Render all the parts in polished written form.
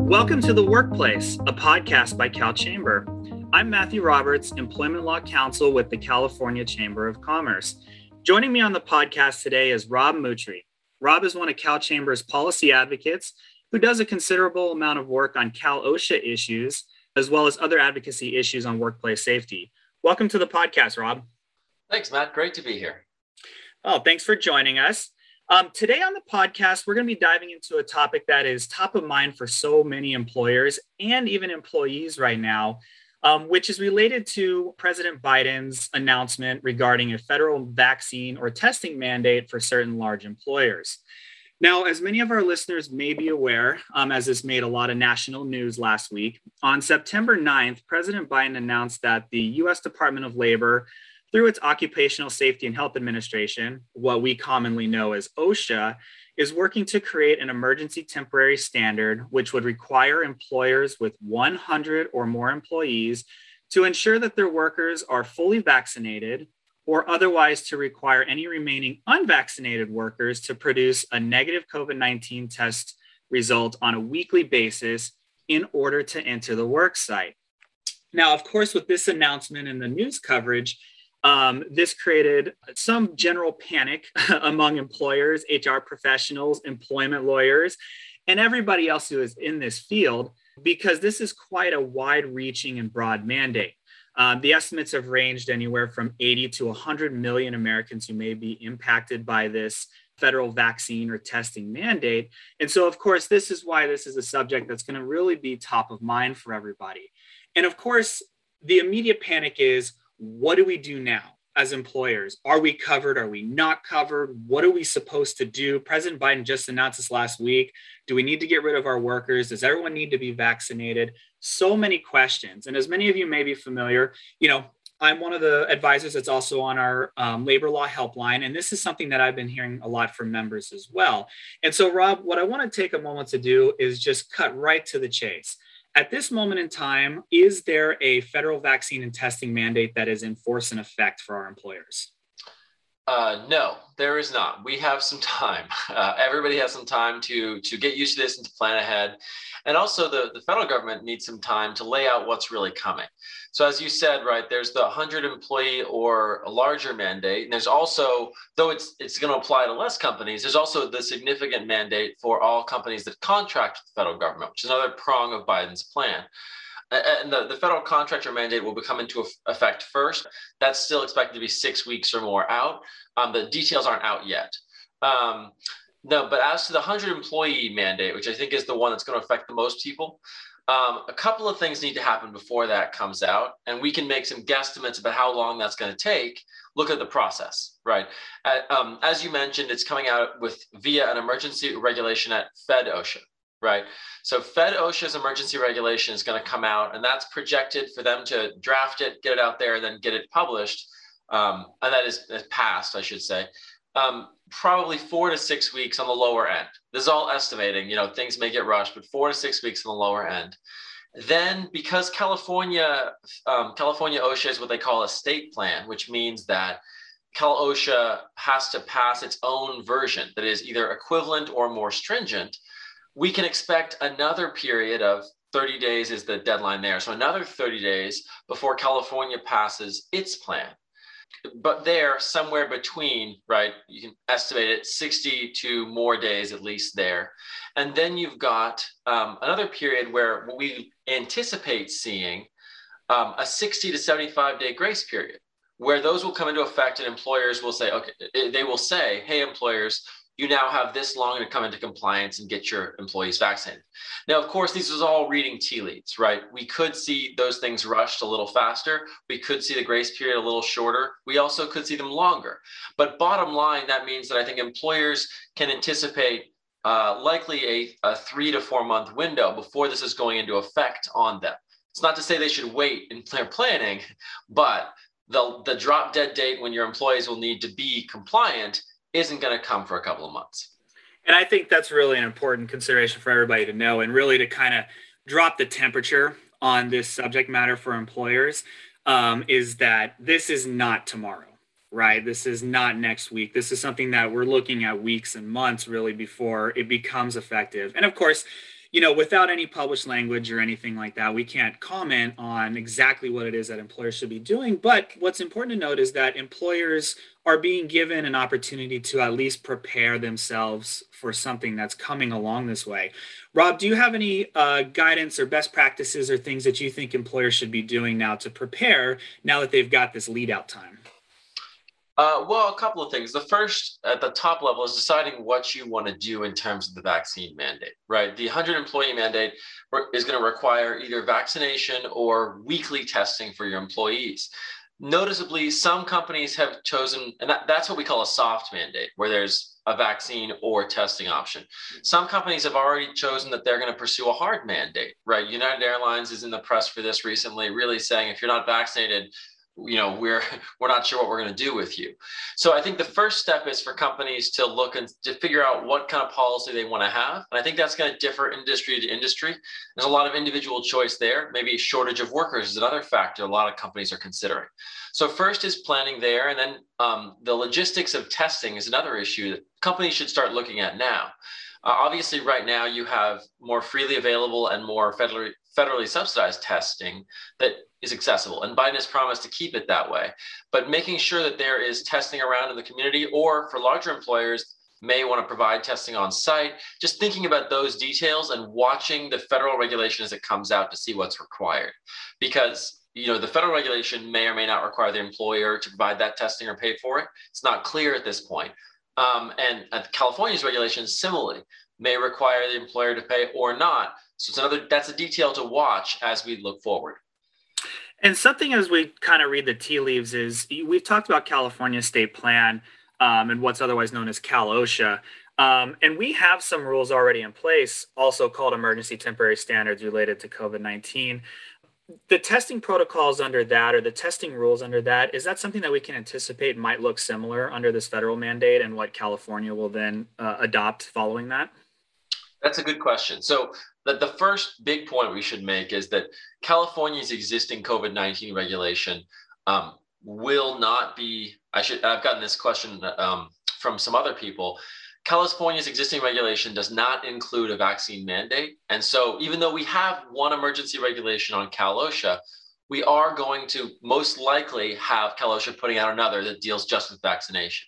Welcome to The Workplace, a podcast by Cal Chamber. I'm Matthew Roberts, Employment Law Counsel with the California Chamber of Commerce. Joining me on the podcast today is Rob Moutry. Rob is one of Cal Chamber's policy advocates who does a considerable amount of work on Cal OSHA issues, as well as other advocacy issues on workplace safety. Welcome to the podcast, Rob. Thanks, Matt. Great to be here. Oh, thanks for joining us. Today on the podcast, we're going to be diving into a topic that is top of mind for so many employers and even employees right now, which is related to President Biden's announcement regarding a federal vaccine or testing mandate for certain large employers. Now, as many of our listeners may be aware, as this made a lot of national news last week, on September 9th, President Biden announced that the U.S. Department of Labor, through its Occupational Safety and Health Administration, what we commonly know as OSHA, is working to create an emergency temporary standard which would require employers with 100 or more employees to ensure that their workers are fully vaccinated, or otherwise to require any remaining unvaccinated workers to produce a negative COVID-19 test result on a weekly basis in order to enter the work site. Now, of course, with this announcement and the news coverage, this created some general panic among employers, HR professionals, employment lawyers, and everybody else who is in this field, because this is quite a wide-reaching and broad mandate. The estimates have ranged anywhere from 80 to 100 million Americans who may be impacted by this federal vaccine or testing mandate. And so, of course, this is why this is a subject that's going to really be top of mind for everybody. And of course, the immediate panic is, what do we do now as employers? Are we covered? Are we not covered? What are we supposed to do? President Biden just announced this last week. Do we need to get rid of our workers? Does everyone need to be vaccinated? So many questions. And as many of you may be familiar, I'm one of the advisors that's also on our labor law helpline. And this is something that I've been hearing a lot from members as well. And so, Rob, what I want to take a moment to do is just cut right to the chase. At this moment in time, is there a federal vaccine and testing mandate that is in force and effect for our employers? No, there is not. We have some time. Everybody has some time to get used to this and to plan ahead. And also the federal government needs some time to lay out what's really coming. So as you said, right, there's the 100 employee or a larger mandate. And there's also, though it's going to apply to less companies, there's also the significant mandate for all companies that contract with the federal government, which is another prong of Biden's plan. And the federal contractor mandate will become into effect first. That's still expected to be 6 weeks or more out. The details aren't out yet. No, but as to the 100 employee mandate, which I think is the one that's going to affect the most people, a couple of things need to happen before that comes out. And we can make some guesstimates about how long that's going to take. Look at the process, right? As you mentioned, it's coming out via an emergency regulation at Fed OSHA. Right. So Fed OSHA's emergency regulation is going to come out, and that's projected for them to draft it, get it out there, and then get it published. And that is passed, I should say, probably 4 to 6 weeks on the lower end. This is all estimating, things may get rushed, but 4 to 6 weeks on the lower end. Then because California OSHA is what they call a state plan, which means that Cal OSHA has to pass its own version that is either equivalent or more stringent. We can expect another period of 30 days is the deadline there. So another 30 days before California passes its plan. But there, somewhere between, right, you can estimate it 60 to more days at least there. And then you've got another period where we anticipate seeing a 60 to 75 day grace period, where those will come into effect and employers will say, okay, they will say, hey, employers, you now have this long to come into compliance and get your employees vaccinated. Now, of course, this is all reading tea leaves, right? We could see those things rushed a little faster. We could see the grace period a little shorter. We also could see them longer. But bottom line, that means that I think employers can anticipate likely a 3 to 4 month window before this is going into effect on them. It's not to say they should wait in their planning, but the drop dead date when your employees will need to be compliant isn't going to come for a couple of months. And I think that's really an important consideration for everybody to know, and really to kind of drop the temperature on this subject matter for employers, is that this is not tomorrow, right? This is not next week. This is something that we're looking at weeks and months really before it becomes effective. And of course, without any published language or anything like that, we can't comment on exactly what it is that employers should be doing. But what's important to note is that employers are being given an opportunity to at least prepare themselves for something that's coming along this way. Rob, do you have any guidance or best practices or things that you think employers should be doing now to prepare now that they've got this lead out time? Well, a couple of things. The first at the top level is deciding what you want to do in terms of the vaccine mandate, right? The 100 employee mandate is going to require either vaccination or weekly testing for your employees. Noticeably, some companies have chosen, and that's what we call a soft mandate, where there's a vaccine or testing option. Some companies have already chosen that they're going to pursue a hard mandate, right? United Airlines is in the press for this recently, really saying if you're not vaccinated, we're not sure what we're going to do with you. So I think the first step is for companies to look and to figure out what kind of policy they want to have. And I think that's going to differ industry to industry. There's a lot of individual choice there. Maybe shortage of workers is another factor a lot of companies are considering. So first is planning there. And then the logistics of testing is another issue that companies should start looking at now. Obviously, right now you have more freely available and more federally subsidized testing that is accessible. And Biden has promised to keep it that way. But making sure that there is testing around in the community, or for larger employers, may want to provide testing on site, just thinking about those details and watching the federal regulation as it comes out to see what's required. Because the federal regulation may or may not require the employer to provide that testing or pay for it. It's not clear at this point. And California's regulations similarly may require the employer to pay or not. So that's a detail to watch as we look forward. And something as we kind of read the tea leaves is we've talked about California state plan and what's otherwise known as Cal OSHA. And we have some rules already in place, also called emergency temporary standards related to COVID-19. The testing protocols under that, or the testing rules under that, is that something that we can anticipate might look similar under this federal mandate and what California will then adopt following that? That's a good question. So the first big point we should make is that California's existing COVID-19 regulation will not be, I've gotten this question from some other people. California's existing regulation does not include a vaccine mandate. And so even though we have one emergency regulation on Cal OSHA, we are going to most likely have Cal OSHA putting out another that deals just with vaccination.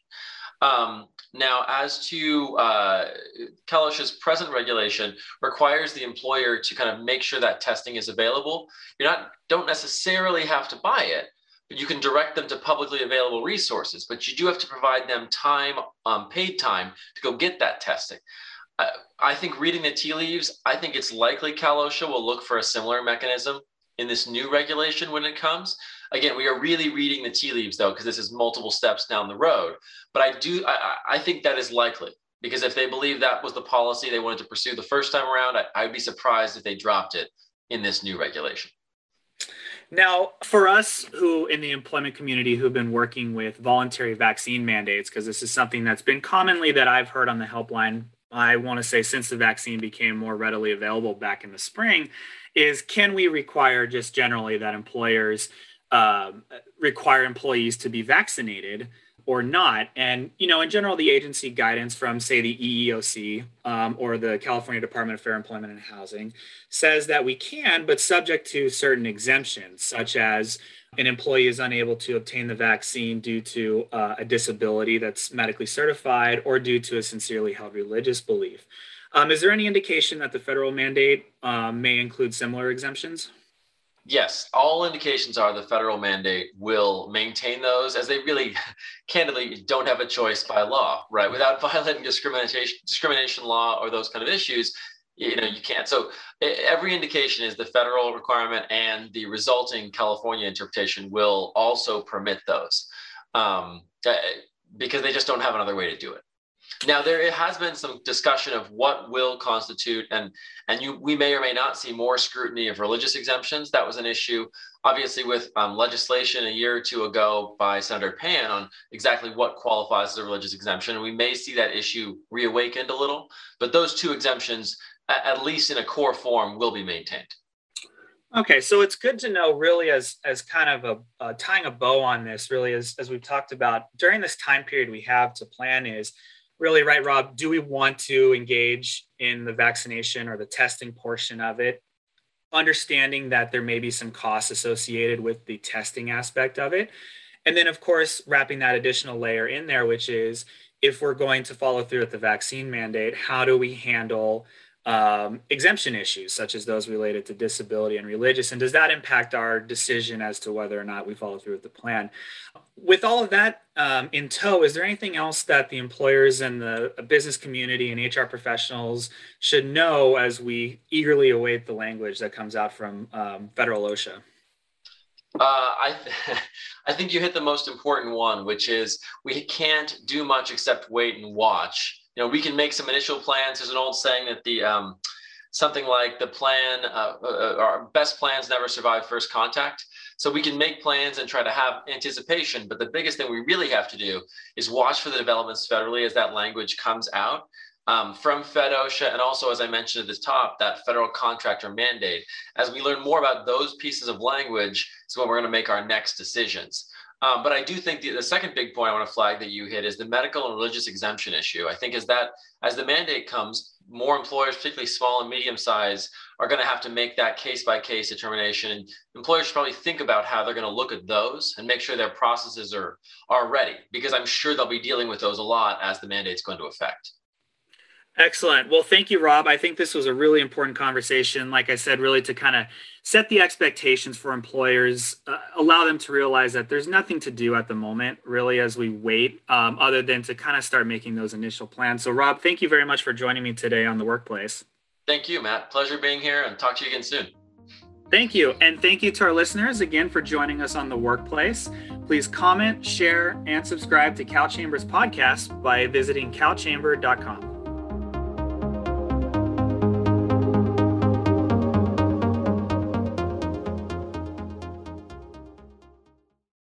Now, as to Cal OSHA's present regulation requires the employer to kind of make sure that testing is available. Don't necessarily have to buy it, but you can direct them to publicly available resources, but you do have to provide them time, paid time to go get that testing. I think reading the tea leaves, I think it's likely Cal OSHA will look for a similar mechanism in this new regulation when it comes. Again, we are really reading the tea leaves, though, because this is multiple steps down the road. But I think that is likely, because if they believe that was the policy they wanted to pursue the first time around, I'd be surprised if they dropped it in this new regulation. Now, for us who in the employment community who've been working with voluntary vaccine mandates, because this is something that's been commonly that I've heard on the helpline, I want to say since the vaccine became more readily available back in the spring, is can we require just generally that employers require employees to be vaccinated or not? And, in general, the agency guidance from, say, the EEOC or the California Department of Fair Employment and Housing says that we can, but subject to certain exemptions, such as an employee is unable to obtain the vaccine due to a disability that's medically certified or due to a sincerely held religious belief. Is there any indication that the federal mandate may include similar exemptions? Yes, all indications are the federal mandate will maintain those, as they really candidly don't have a choice by law, right? Without violating discrimination law or those kind of issues, you can't. So every indication is the federal requirement and the resulting California interpretation will also permit those because they just don't have another way to do it. Now, there has been some discussion of what will constitute, and we may or may not see more scrutiny of religious exemptions. That was an issue, obviously, with legislation a year or two ago by Senator Pan on exactly what qualifies as a religious exemption. And we may see that issue reawakened a little, but those two exemptions, at least in a core form, will be maintained. Okay, so it's good to know, really, as kind of tying a bow on this, really, as we've talked about, during this time period we have to plan is, really, right, Rob, do we want to engage in the vaccination or the testing portion of it? Understanding that there may be some costs associated with the testing aspect of it. And then, of course, wrapping that additional layer in there, which is if we're going to follow through with the vaccine mandate, how do we handle exemption issues such as those related to disability and religious? And does that impact our decision as to whether or not we follow through with the plan? With all of that in tow, is there anything else that the employers and the business community and HR professionals should know as we eagerly await the language that comes out from federal OSHA? I think you hit the most important one, which is we can't do much except wait and watch. We can make some initial plans. There's an old saying that something like the plan, our best plans never survive first contact. So we can make plans and try to have anticipation, but the biggest thing we really have to do is watch for the developments federally as that language comes out from FedOSHA, and also, as I mentioned at the top, that federal contractor mandate. As we learn more about those pieces of language, is when we're going to make our next decisions. But I do think the second big point I want to flag that you hit is the medical and religious exemption issue. I think as the mandate comes, more employers, particularly small and medium size, are going to have to make that case-by-case determination. And employers should probably think about how they're going to look at those and make sure their processes are ready, because I'm sure they'll be dealing with those a lot as the mandate's going to affect. Excellent. Well, thank you, Rob. I think this was a really important conversation. Like I said, really to kind of set the expectations for employers, allow them to realize that there's nothing to do at the moment, really, as we wait, other than to kind of start making those initial plans. So, Rob, thank you very much for joining me today on The Workplace. Thank you, Matt. Pleasure being here, and talk to you again soon. Thank you. And thank you to our listeners again for joining us on The Workplace. Please comment, share, and subscribe to CalChamber's podcast by visiting calchamber.com.